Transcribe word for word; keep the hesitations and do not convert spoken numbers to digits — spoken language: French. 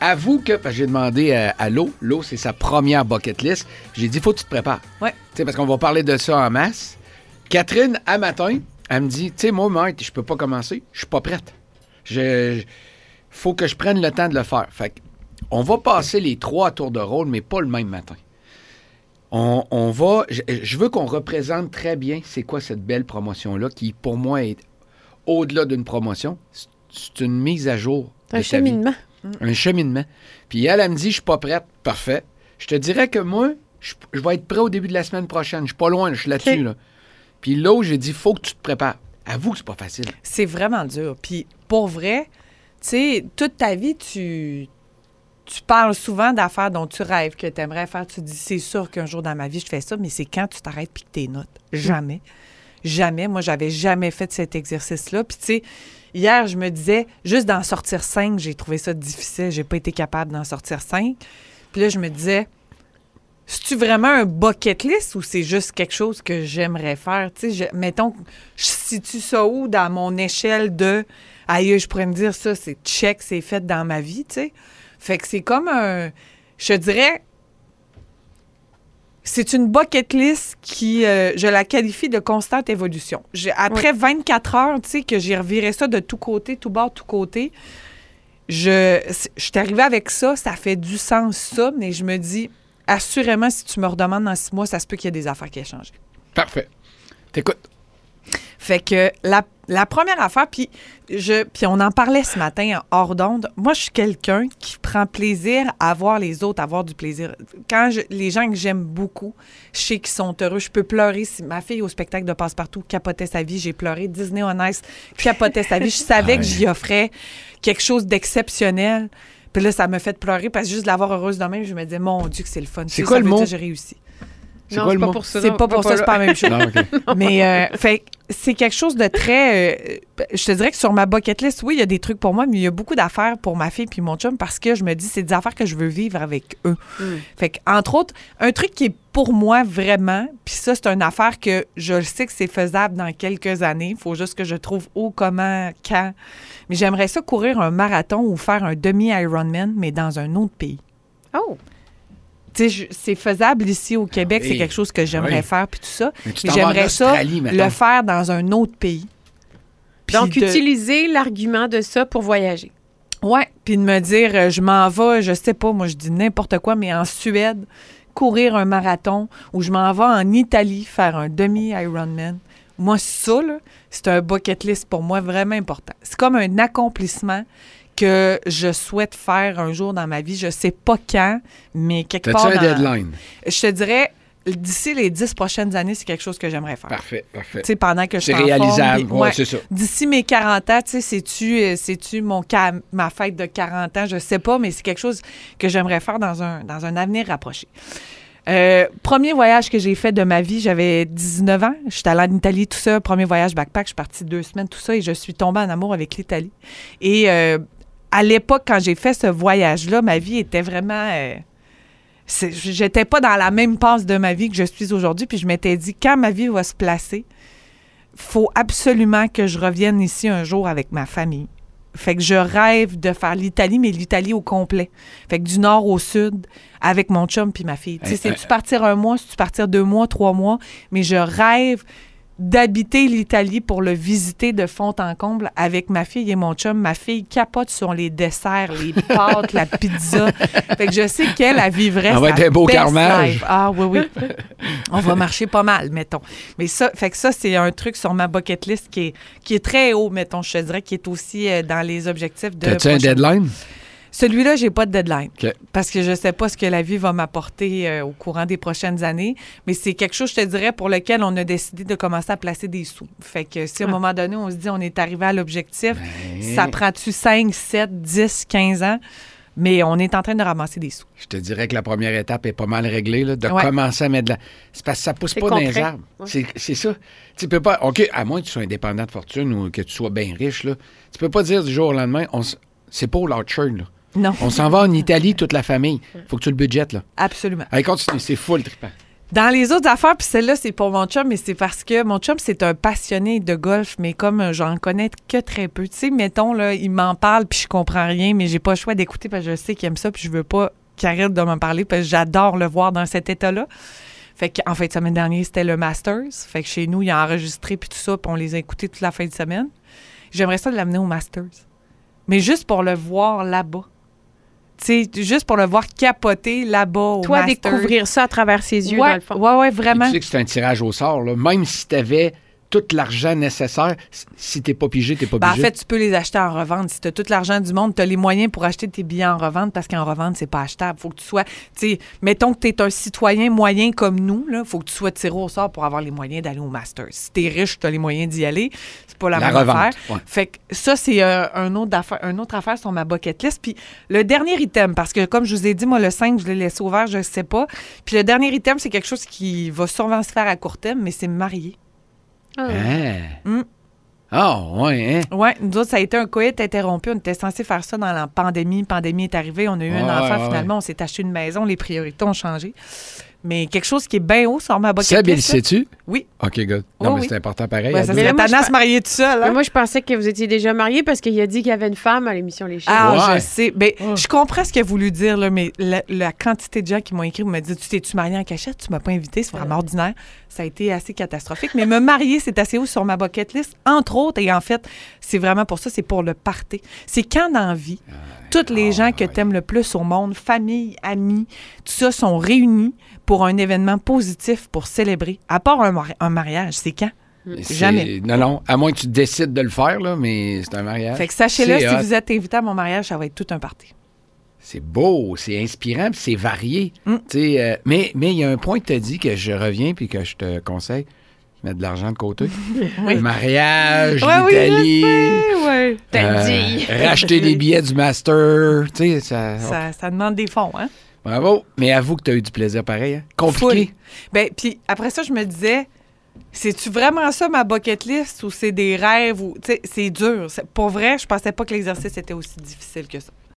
avoue que, parce que j'ai demandé à, à Lo, Lo, c'est sa première bucket list. J'ai dit, faut que tu te prépares. Ouais. Tu sais, parce qu'on va parler de ça en masse. Catherine, à matin, elle me dit, tu sais, moi, Mike, je peux pas commencer. Je suis pas prête. Je, faut que je prenne le temps de le faire. Fait on va passer les trois tours de rôle, mais pas le même matin. On, on va... Je, je veux qu'on représente très bien c'est quoi cette belle promotion-là qui, pour moi, est au-delà d'une promotion. C'est, c'est une mise à jour de Un ta cheminement. vie. Un cheminement. Puis elle, elle me dit, je suis pas prête. Parfait. Je te dirais que moi, je, je vais être prêt au début de la semaine prochaine. Je suis pas loin, je suis là-dessus. Okay. Là. Puis là, j'ai dit, faut que tu te prépares. Avoue que c'est pas facile. C'est vraiment dur. Puis pour vrai, tu sais, toute ta vie, tu... Tu parles souvent d'affaires dont tu rêves, que tu aimerais faire. Tu te dis, c'est sûr qu'un jour dans ma vie, je fais ça, mais c'est quand tu t'arrêtes puis que tu notes. Jamais. Jamais. Moi, j'avais jamais fait cet exercice-là. Puis, tu sais, hier, je me disais, juste d'en sortir cinq, j'ai trouvé ça difficile. J'ai pas été capable d'en sortir cinq. Puis là, je me disais, c'est-tu vraiment un bucket list ou c'est juste quelque chose que j'aimerais faire? Tu sais, je, mettons, je situe ça où dans mon échelle de, aïe, je pourrais me dire ça, c'est check, c'est fait dans ma vie, tu sais. Fait que c'est comme un... Je dirais... C'est une bucket list qui... Euh, je la qualifie de constante évolution. J'ai, après oui. vingt-quatre heures, tu sais, que j'ai reviré ça de tous côtés, tout bord, tout côté, je, je suis arrivée avec ça, ça fait du sens, ça, mais je me dis, assurément, si tu me redemandes dans six mois, ça se peut qu'il y ait des affaires qui aient changé. Parfait. T'écoutes. Fait que la, la première affaire, puis je puis on en parlait ce matin en hors d'onde, moi, je suis quelqu'un qui prend plaisir à voir les autres avoir du plaisir. Quand je, les gens que j'aime beaucoup, je sais qu'ils sont heureux. Je peux pleurer. Si ma fille au spectacle de Passe-Partout capotait sa vie, j'ai pleuré. Disney on Ice capotait sa vie. Je savais ah que j'y offrais quelque chose d'exceptionnel. Puis là, ça m'a fait pleurer parce que juste de l'avoir heureuse de même, je me disais, mon Dieu, que c'est le fun. C'est quoi ça le veut mot? dire j'ai réussi. C'est non, quoi c'est le pas mot? pour ça. C'est non, pas pour pas ça, pas c'est pas la même chose. Non, okay. Mais euh, fait, c'est quelque chose de très... Euh, je te dirais que sur ma bucket list, oui, il y a des trucs pour moi, mais il y a beaucoup d'affaires pour ma fille puis mon chum parce que je me dis, c'est des affaires que je veux vivre avec eux. Mm. Fait que, entre autres, un truc qui est pour moi vraiment, puis ça, c'est une affaire que je sais que c'est faisable dans quelques années. Il faut juste que je trouve où, comment, quand. Mais j'aimerais ça courir un marathon ou faire un demi-Ironman, mais dans un autre pays. Oh! Tu sais, c'est faisable ici au Québec, oui. c'est quelque chose que j'aimerais oui. faire, puis tout ça. Mais, mais j'aimerais ça le faire dans un autre pays. Puis Donc, de... utiliser l'argument de ça pour voyager. Oui, puis de me dire, euh, je m'en vais, je sais pas, moi, je dis n'importe quoi, mais en Suède, courir un marathon, ou je m'en vais en Italie faire un demi-Ironman. Moi, ça, là, c'est un bucket list pour moi vraiment important. C'est comme un accomplissement que je souhaite faire un jour dans ma vie. Je sais pas quand, mais quelque T'as-tu part un dans... deadline? Je te dirais, d'ici les dix prochaines années, c'est quelque chose que j'aimerais faire. Parfait, parfait. Tu sais, pendant que je suis C'est en réalisable, forme, oui, ouais, c'est ça. D'ici mes quarante ans, tu sais, c'est-tu, c'est-tu mon ca- ma fête de quarante ans? Je sais pas, mais c'est quelque chose que j'aimerais faire dans un, dans un avenir rapproché. Euh, premier voyage que j'ai fait de ma vie, j'avais dix-neuf ans. J'étais allée en Italie, tout ça. Premier voyage backpack, je suis partie deux semaines, tout ça, et je suis tombée en amour avec l'Italie. Et euh, à l'époque, quand j'ai fait ce voyage-là, ma vie était vraiment... Euh, c'est, j'étais pas dans la même passe de ma vie que je suis aujourd'hui, puis je m'étais dit, quand ma vie va se placer, faut absolument que je revienne ici un jour avec ma famille. Fait que je rêve de faire l'Italie, mais l'Italie au complet. Fait que du nord au sud, avec mon chum puis ma fille. Tu sais, c'est-tu partir un mois, c'est-tu partir deux mois, trois mois, mais je rêve d'habiter l'Italie pour le visiter de fond en comble avec ma fille et mon chum. Ma fille capote sur les desserts, les pâtes, la pizza. Fait que je sais qu'elle, elle vivrait ça va être un beau carnage. Ah oui, oui. On va marcher pas mal, mettons. Mais ça, fait que ça, c'est un truc sur ma bucket list qui est, qui est très haut, mettons, je te dirais, qui est aussi euh, dans les objectifs de... T'as-tu un deadline? Celui-là, j'ai pas de deadline. Okay. Parce que je sais pas ce que la vie va m'apporter euh, au courant des prochaines années. Mais c'est quelque chose, je te dirais, pour lequel on a décidé de commencer à placer des sous. Fait que si à un ah. moment donné, on se dit on est arrivé à l'objectif, ben... ça prend-tu cinq, sept, dix, quinze ans? Mais on est en train de ramasser des sous. Je te dirais que la première étape est pas mal réglée, là, de ouais. commencer à mettre de la... C'est parce que ça pousse c'est pas concret. dans les arbres. Ouais. C'est, c'est ça. Tu peux pas... OK, à moins que tu sois indépendant de fortune ou que tu sois bien riche, là, tu peux pas dire du jour au lendemain, on s... c'est pas au Larcher, là. Non. On s'en va en Italie, toute la famille. Faut que tu le budgettes, là. Absolument. Allez, continue, c'est full trippant. Dans les autres affaires, puis celle-là, c'est pour mon chum, mais c'est parce que mon chum, c'est un passionné de golf, mais comme euh, j'en connais que très peu. Tu sais, mettons, là, il m'en parle, puis je comprends rien, mais j'ai pas le choix d'écouter parce que je sais qu'il aime ça, puis je veux pas qu'il arrête de m'en parler, parce que j'adore le voir dans cet état-là. Fait qu'en fin de semaine dernière, c'était le Masters. Fait que chez nous, il a enregistré, puis tout ça, puis on les a écoutés toute la fin de semaine. J'aimerais ça de l'amener au Masters. Mais juste pour le voir là-bas. Tu sais, juste pour le voir capoter là-bas au Toi, Masters. découvrir ça à travers ses yeux, ouais, dans le fond. Ouais, ouais, vraiment. Et tu sais que c'est un tirage au sort, là. Même si tu avais tout l'argent nécessaire, si t'es pas pigé, t'es pas Ben, en pigé. fait, tu peux les acheter en revente. Si tu as tout l'argent du monde, tu as les moyens pour acheter tes billets en revente parce qu'en revente, c'est pas achetable. Faut que tu sois, tu sais, mettons que tu es un citoyen moyen comme nous, il faut que tu sois tiré au sort pour avoir les moyens d'aller au Masters. Si tu es riche, tu as les moyens d'y aller. C'est pas la, La même revente, affaire. ouais. Fait que ça, c'est euh, un autre affaire, une autre affaire sur ma bucket list. Puis le dernier item, parce que comme je vous ai dit, moi, le cinq, je l'ai laissé ouvert, je sais pas. Puis le dernier item, c'est quelque chose qui va sûrement se faire à court terme, mais c'est me marier. Ah. Ah, Mm. Ah, ouais, hein? Oui, nous autres, ça a été un coït interrompu. On était censé faire ça dans la pandémie. La pandémie est arrivée. On a eu Ouais, un enfant. ouais, Finalement, on s'est acheté une maison. Les priorités ont changé. Mais quelque chose qui est bien haut sur ma bucket Seb, il list, là. sais-tu? Oui. OK, good. Non, Oh, mais oui. c'est important pareil. Ouais, à ça deux. serait moi, tannant je de se marier tout seul. Mais Hein? moi, je pensais que vous étiez déjà mariés parce qu'il a dit qu'il y avait une femme à l'émission Les Chiens. Ah, Ouais. je sais. Ben, Ouais. je comprends ce qu'il a voulu dire, là, mais la, la quantité de gens qui m'ont écrit, me dit, tu t'es-tu marié en cachette? Tu m'as pas invité. C'est vraiment ordinaire. Ça a été assez catastrophique. Mais me marier, c'est assez haut sur ma bucket list, entre autres. Et en fait, c'est vraiment pour ça, c'est pour le party. C'est quand dans la vie, toutes les gens que tu aimes le plus au monde, famille, amis, tout ça, sont réunis pour un événement positif pour célébrer. À part un, mari- un mariage, c'est quand? C'est- Jamais. Non, non, à moins que tu décides de le faire, là, mais c'est un mariage. Fait que sachez-le, C'est si hot. vous êtes invité à mon mariage, ça va être tout un party. C'est beau, c'est inspirant, puis c'est varié. Mm. Tu sais, euh, mais mais il y a un point que tu as dit que je reviens puis que je te conseille, mettre de l'argent de côté. Oui. Le mariage, Ouais, oui, l'Italie, je sais, ouais. T'as dit. racheter des billets du master, tu sais, ça, Ça, ça demande des fonds, hein? bravo. Mais avoue que tu as eu du plaisir pareil, hein? Compliqué. Full. Ben, puis après ça, je me disais, c'est-tu vraiment ça ma bucket list ou c'est des rêves ou, tu sais, c'est dur. C'est- Pour vrai, je pensais pas que l'exercice était aussi difficile que ça.